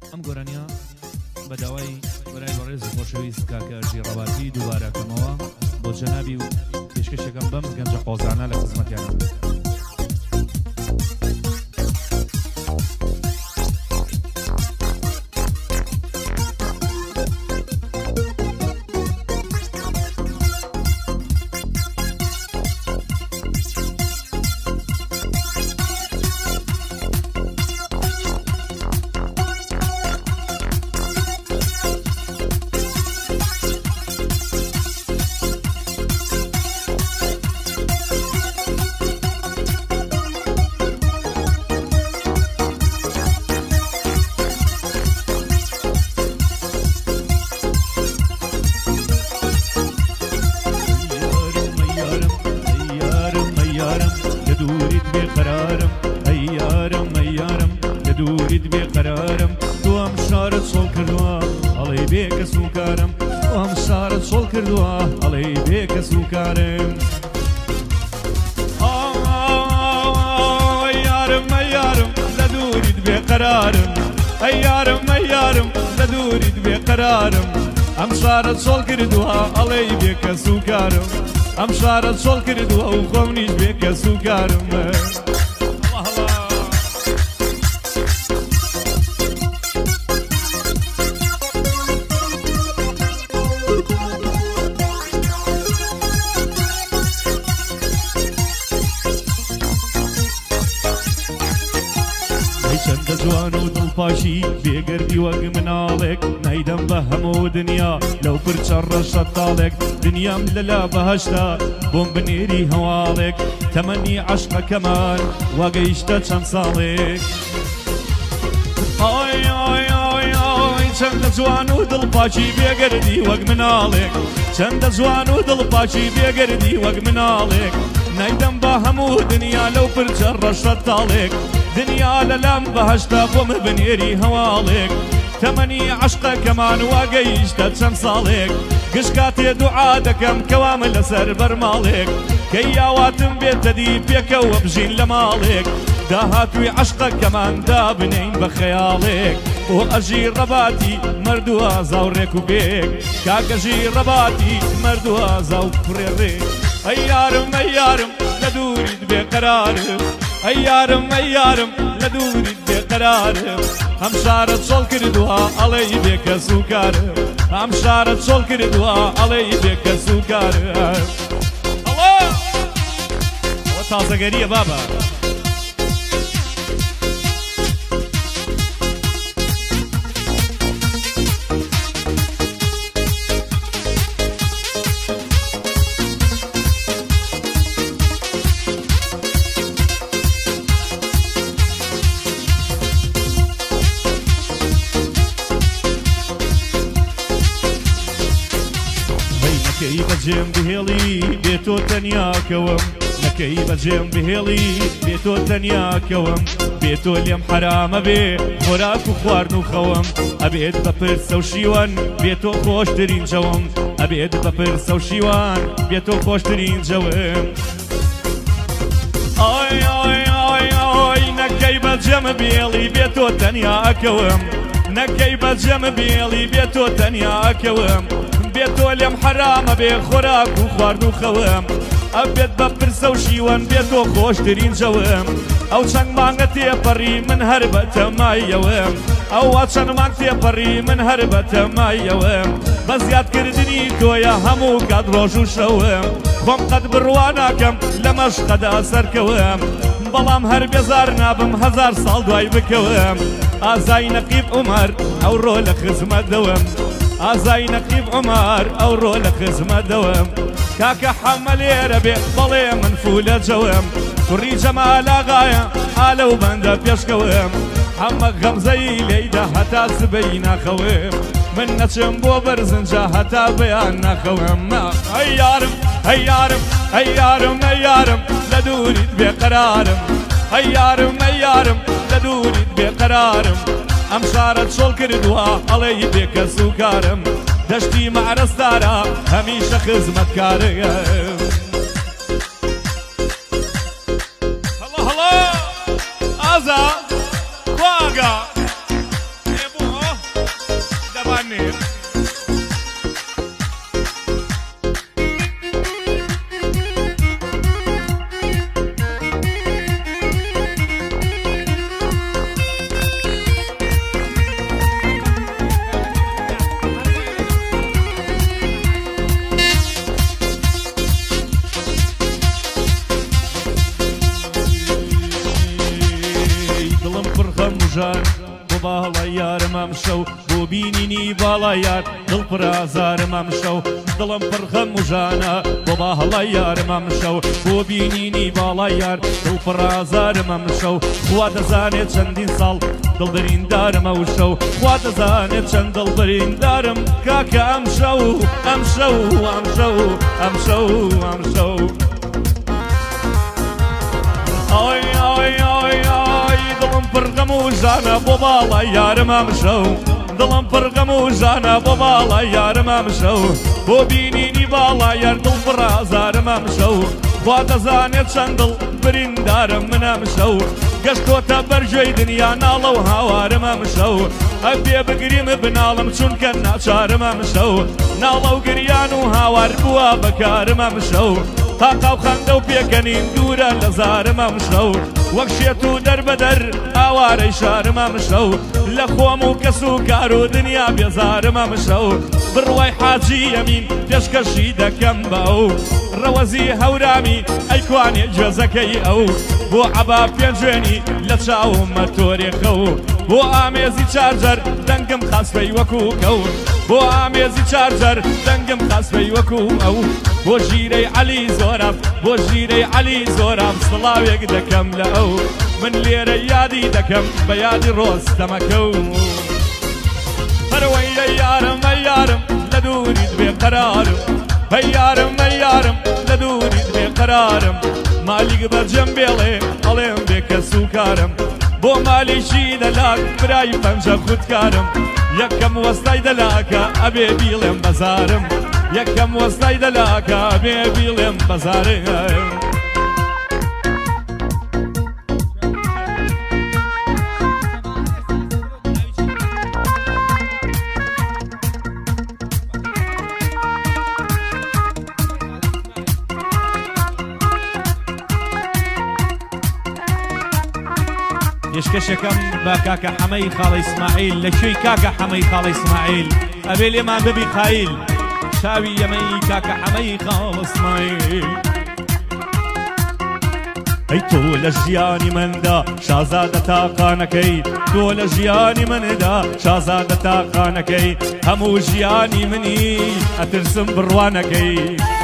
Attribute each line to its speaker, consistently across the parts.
Speaker 1: ئەم گۆرانیا بە داوای بەرای بەڕێز و خۆشەویست کاکەژی ڕەواتی دووبارەکەمەوە بۆ جەنابی و پێشکەشەکەم بەم گەنجە قۆزانە لە خزمەتیانم. ئەم شارەت سۆڵ کردووە و خۆم نیش بێ کەس و کارم چەندە جوان و دڵپاشی بێگەردی وەک مناڵێک نایدەم بە هەموو دنیا لەو پرچە ڕەشەتاڵێک دنیام لەلا بەهەشتا بۆم بنێری هەواڵێک تەمەنی عەشقەکەمان وەگەیشتە چەند ساڵێک ئای ئای ئای ئای چەندە جوان و دڵپاچی بێگەردی وەک مناڵێک چەندە جوان و دڵپاچی بێگەردی وەک مناڵێک نایدەم بە هەموو دنیا لەو پرچە ڕەشەتاڵێک دنیا لەلام بەهەشتا بۆم بنێری هەواڵێک تەمەنی عەشقەکەمان واگەیشتە چەند ساڵێک گشت کاتێ دوعا دەکەم کەوامە لەسەر بەرماڵێک کەی یاواتم بێتە دی پێکەوە بژین لە ماڵێک داهاتووی عەشقەکەمان دابنین بە خەیاڵێک بۆ ئەژی ڕەباتی مەردووە زاوڕێک و بێک کاکەژی ڕەباتی مەردووە زاو کوڕێڕێک ئەی یارم ئەی یارم لە دووریت بێقەرارم ئەی یارم ئەی یارم لە دووریت بێقەرارم ئەم شارەت سۆڵ کردووە ئەڵێی بێ کەس و کارم ئەم شارەت سۆڵ کردووە ئەڵێی بێ کەس و کارم ئەوە تازەگەریە بابە نەکەی بەجێم بهێڵی بێتۆ تەنیاکەوم نەکەی بەجێم بهێڵی بێتۆ تەنیاکەوم بێتۆ لێم حرامە بێ خۆراک و خواردن و خەوم ئەبێت بە پرسە و شیوان بێتۆ خۆشترین جەوم ئەبێت بە پرسە و شیوان بێتۆ خۆشترین جەوم ئای ئای ئای ئای نەکەی بەجێم بهێڵی بێتۆ تەنیاکەوم نەکەی بەجێم بهێڵی بێتۆ تەنیاکەوم بێتۆ لێم حرامە بێ خۆراک و خواردن و خەوم ئەبێت بە پرسە و شیوان بێتۆ خۆشترین جەوم ئەو چەند مانگە تێپەڕی من هەر بە تەمایەوەم ئەوە چەند مانگ تێپەڕی من هەر بە تەمایەوەم بە زیادکردنی تۆیە هەموو کات ڕۆژ و شەوم خۆم قەت بڕوا ناکەم لە مەشقەدا سەرکەوم بەڵام هەر بێزار نابم هەزار ساڵ دوای بکەوم ئازای نەقیب عومەر ئەوڕۆ لە خزمەتەوەم ئازای نەقیب عومەر ئەوڕۆ لە خزمەتەوەم کاکە حەمە لێرە بێ بەڵێ من فولە جەوم کوڕی جەمال ئاغایە ئالە و بەندە پێشکەوم حەمە غەمزەی لێیدا هەتا سبەی ناخەوم من نەچم بۆ بەرزنجە هەتا بەیان ناخەوم ئەی یارم ئەی یارم ئەی یارم ئەی یارم لە دووریت بێقەرارم ئەی یارم ئەی یارم لە دووریت بێقەرارم ئەم شارەت سۆڵ کردووە ئەڵێی بێ کەس و کارم دەشتی مەعرەستارە هەمیشە خزمەتکارم هەڵە هەڵە ئازا خواگە ئەمێر بۆ باڵای یارم ئەم شەو بۆ بینینی باڵای یار دڵ پڕ ئازارم ئەم شەو دڵم پڕ خەم و ژانە بۆ باڵای یارم ئەم شەو بۆ بینینی باڵای یار دڵ پڕ ئازارم ئەم شەو خوا دەزانێت چەندین ساڵ دڵبەریندارم ئەو شەو خوا دەزانێت چەند دڵبەریندارم کاکە ئەم شەو ئەم شەو ئەم شەو ئەم شەو ئەم شەو ئۆی ئۆی ئۆی ئۆی دڵم پڕ غەم و ژانە بۆ باڵای یارم ئەم شەو دڵم پڕ غەم و ژانە بۆ باڵای یارم ئەم شەو بۆ بینینی باڵای یار دڵ پڕ ئازارم ئەم شەو خوا دەزانێت چەند دڵبەریندارم من ئەم شەو گەشتۆتە بەرژێی دنیا ناڵە و هاوارم ئەم شەو ئەبێ بگریم بناڵم چونکە ناچارم ئەم شەو ناڵە و گریان و هاوار بووە بەکارم ئەم شەو تاقا و خەندە و پێکەنین دوورە لە زارم ئەم شەو وەک شێت و دەربەدەر ئاوارەی شارم ئەم شەو لە خۆم و کەس و کار و دنیا بێزارم ئەم شەو بڕوای حاجی ئەمین پێشکەشی دەکەم بە ئەو ڕەوەزی هەورامی ئەیکوانێ جێزەکەی ئەو بۆ عەبا پێنجێنی لە چاوم مەتۆرێکە و بۆ ئامێزی چارجەر دەنگم خاسپەی وەکو کەو بۆ ئامێزی چارجەر دەنگم خاسپەی وەکو ئەو بۆ ژیرەی عەلی زۆرم بۆ ژیرەی عەلی زۆرم سڵاوێک دەکەم لە ئەو من لێرە یادی دەکەم بە یادی ڕۆستەمەکە و هەروەی یارم یارم لە دووریت بێقەرارم یارم یارم لە دووریت بێقەرارم مالیک بەرجەم بێڵێ ئەڵێم بێ کەس و کارم بۆ مالیشی دەلاک برای پەنجە خودکارم یەکەم وەستای دەلاکە ئەبێ بیڵێم بەزارم یەکەم وەستای دەلاکە ئەبێ بیڵێم بەزارم
Speaker 2: پێشکەشەکەم بە کاکە حەمەی خاڵە ئیسماعیل لە کوێی کاکە حەمەی خاڵە ئیسماعیل ئەبێ لێمان ببی قایل شاوی یەمەی کاکە حەمەی خاڵە ئیسماعیل
Speaker 1: ئەی تۆ لە ژیانی مندا شازادە تاقانەکەی تۆ لە ژیانی مندا شازادە تاقانەکەی هەموو ژیانی منی ئەترسم بڕوانەکەی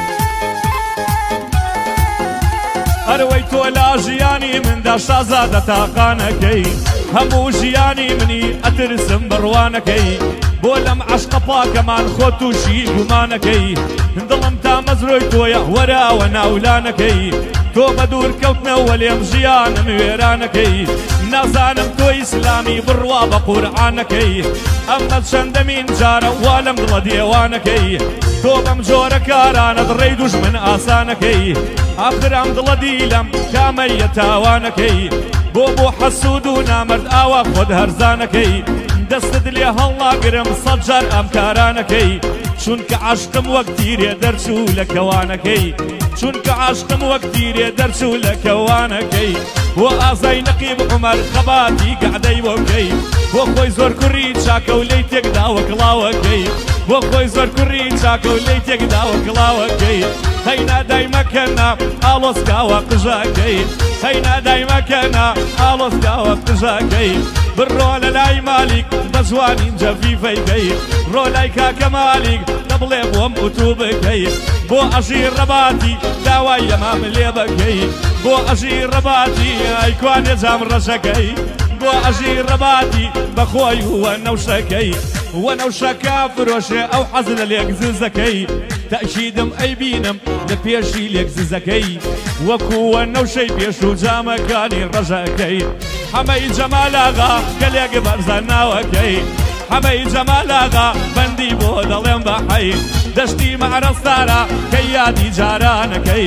Speaker 1: هەروەی تۆ لە ژیانی مندا شازادە تاقانەکەی هەموو ژیانی منی ئەترسم بڕوانەکەی بۆ لەم عەشقە پاکەمان خۆ تووشی گومانەکەی دڵم تا مەزرۆی تۆیە وەراوە ناولانەکەی تۆ بە دوورکەوتنەوە لێم ژیانم وێرانەکەی نازانم تۆ ئیسلامی بڕوا بە قورعانەکەی ئەمە چەندەمین جارە وا لەم دڵە دێوانەکەی تۆ بەم جۆرە کارانە دڕێی دوژمن ئاسانەکەی ئاخر ئەم دڵە دیلەم کامەیە تاوانەکەی بۆ حەسوود و نامەرد ئاوا خۆت هەرزانەکەی دەستت لێ هەڵناگرم سەد جار ئەم کارانەکەی چونکە عاشقم وەک تیرێ دەرچوو لە کەوانەکەی چونکە عاشقم وەک تیرێ دەرچوو لە کەوانەکەی بۆ ئازای نەقیب عومەر خەباتی گەعدەی وەکەی بۆ خۆی زۆر کوڕی چاکە و لێی تێکداوە کڵاوەکەی بۆ خۆی زۆر کوڕی چاکە و لێی تێکداوە کڵاوەکەی هەینا دایمەکەنا ئاڵۆسکاوە قژاکەی هەینا دایمەکەنا ئاڵۆسکاوە قژاکەی بڕۆ لە لای مالیک بە جوانین جەفیفەیکەی ڕۆ لای کاکە مالیک دەبڵێ بۆم ئوتوو بکەی بۆ ئەژی ڕەباتی داوای ئەمام لێ بکەی بۆ ئەژی ڕەباتی ئەیکوانێ جام ڕەشەکەی بۆ ئەژی ڕەباتی بەخۆی وە نەوشەکەی وە نەوشەکە فرۆشێ ئەو حەز لە لێک ززەکەی تەشیدم ئەیبینم لە پێشی لێک ززەکەی وەکووە نەوشەی پێش و جامەکانی ڕەژەکەی حەمەی جەمالاغا کە لێک بەرزە ناوەکەی حەمەی جەمالاغا بەندی بۆ دەڵێم بە حەی دەشتی مەعرەستارە کە یادی جارانەکەی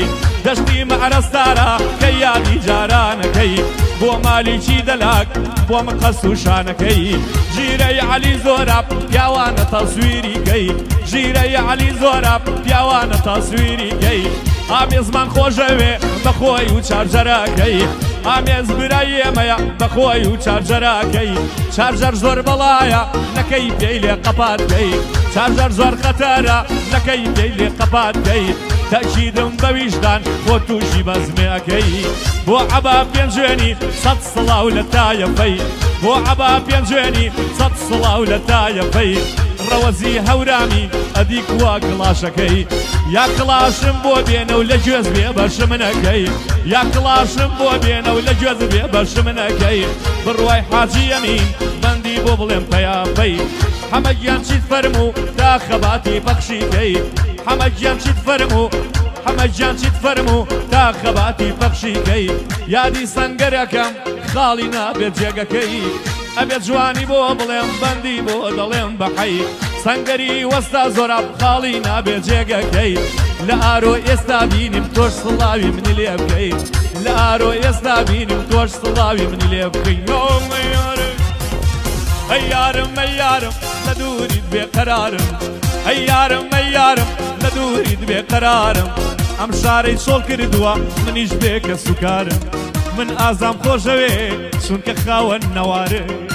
Speaker 1: دەشتی مەعرەستارە کە یادی جارانەکەی بۆ مالیکی دەلاک بۆ من قەست و شانەکەی ژیرەی عەلی زۆرە پیاوانە تەسویریکەی ژیرەی عەلی زۆرە پیاوانە تەسویریکەی ئامێزمان خۆشەوێ بەخۆی و چارجەرەکەی ئامێز برای ئێمەیە بەخۆی و چارجەرەکەی چارجەر زۆر بەڵایە نەکەی پێی لێ قەپاتکەی چارجەر زۆر خەتەرە نەکەی پێی لێ قەپاتکەی تەکیدم بە ویژدان بۆ تووشی بەزمێەکەی بۆ عەبا پێنجێنی سەد سڵاو لە تایەفەی بۆ عەبا پێنجێنی سەد سڵاو لە تایەفەی ڕەوەزی هەورامی ئەدیک وا کڵاشەکەی یا کڵاشم بۆ بێنە و لە گوێز بێ بەشم نەکەی یا کڵاشم بۆ بێنە و لە گوێز بێ بەشم نەکەی بڕوای حاجی ئەمین بەندی بۆ بڵێم پەیاپەی حەمەگیان چیت فەرموو تا خەباتی پەخشیکەی حەمەگیان چیت فەرموو حەمەگیان چیت فەرموو تا خەباتی پەخشیکەی یادی سەنگەرەکەم خاڵی نابێت جێگەکەی ئەبێت جوانی بۆ بڵێم بەندی بۆ دەڵێم بەحەی سەنگەری وەستا زۆرە خاڵی نابێت جێگەکەی لە ئارۆ ئێستا بینیم تۆش سڵاوی منی لێ بکەی لە ئارۆ ئێستا بینیم تۆش سڵاوی منی لێ بکەی ئەی یارم ئەی یارم لە دووریت بێقەرارم ئەی یارم ئەی یارم لە دووریت بێقەرارم ئەم شارەی چۆڵ کردووە منیش بێ کە سوکارم من ئازام خۆشەوێ چونکە خاوەن نەوارم